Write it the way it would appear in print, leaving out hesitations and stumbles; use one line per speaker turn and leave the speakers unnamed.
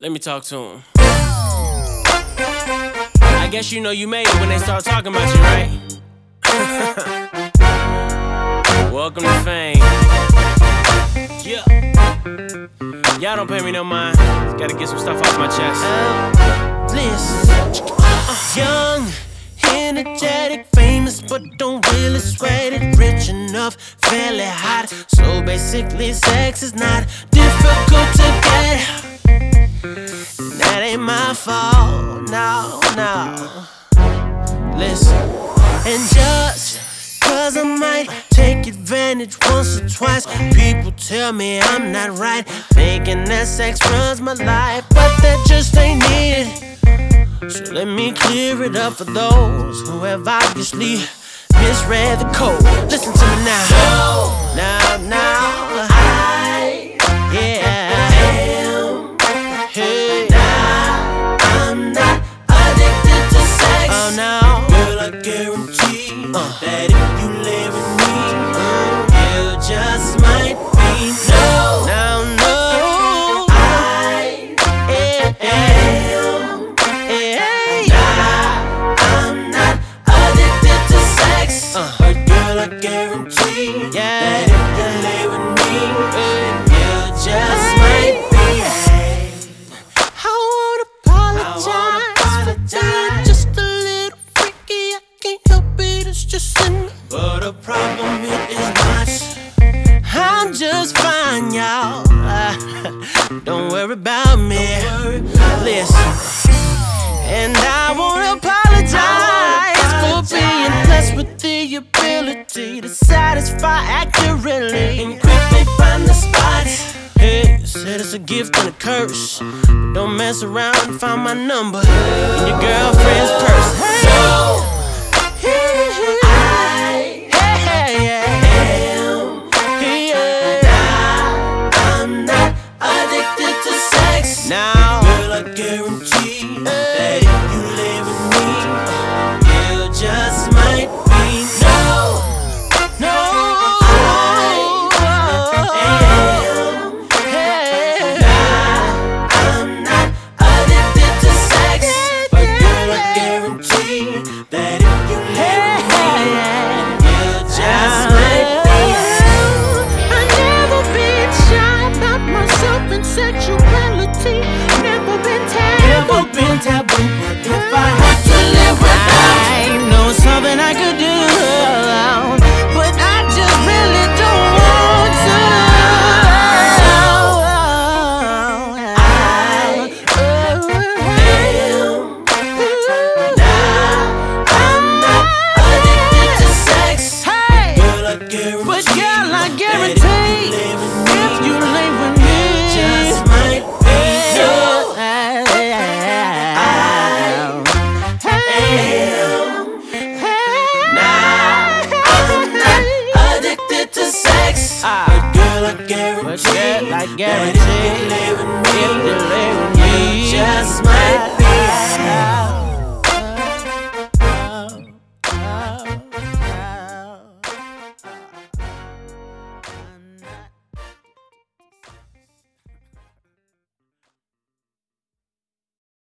Let me talk to him. I guess you know you made it when they start talking about you, right? Welcome to fame. Yeah. Y'all don't pay me no mind. Just gotta get some stuff off my chest.
Listen, young, energetic, famous, but don't really sweat it. Rich enough, fairly hot. So basically, sex is not difficult to get. That ain't my fault, no. Listen, and just cause I might take advantage once or twice, people tell me I'm not right, thinking that sex runs my life, but that just ain't it. So let me clear it up for those who have obviously misread the code. Listen to me now. Now, I'm not addicted to sex. Oh no, girl, I guarantee that if you lay with me, you just might be no. I'm not addicted to sex, but girl, I guarantee that if you lay with me, you just might be. I wanna apologize for being just a little freaky. I can't help it, it's just in me. But the problem is not. I'm just fine, y'all. Don't worry about me. Listen, and I wanna apologize for being blessed with the ability to satisfy accurately and quickly find the spots. Hey, said it's a gift and a curse, but don't mess around and find my number in your girlfriend's purse. I'm not addicted to sex. Now, girl, I guarantee that if you lay with me, you just might be no. I'm not addicted to sex, but girl, I guarantee that if you lay with me, you just might be.
I've never been shy about myself and sexuality. Never been taboo,
but if I had to live without,
I know it's something I could do, but I just really don't want to.
I'm not addicted to sex.
Hey,
Girl, I
but girl, I guarantee if you lay with me,
just might be no. I'm not addicted to sex, but girl, I guarantee
I
that
guarantee
if you lay with me, you just might be.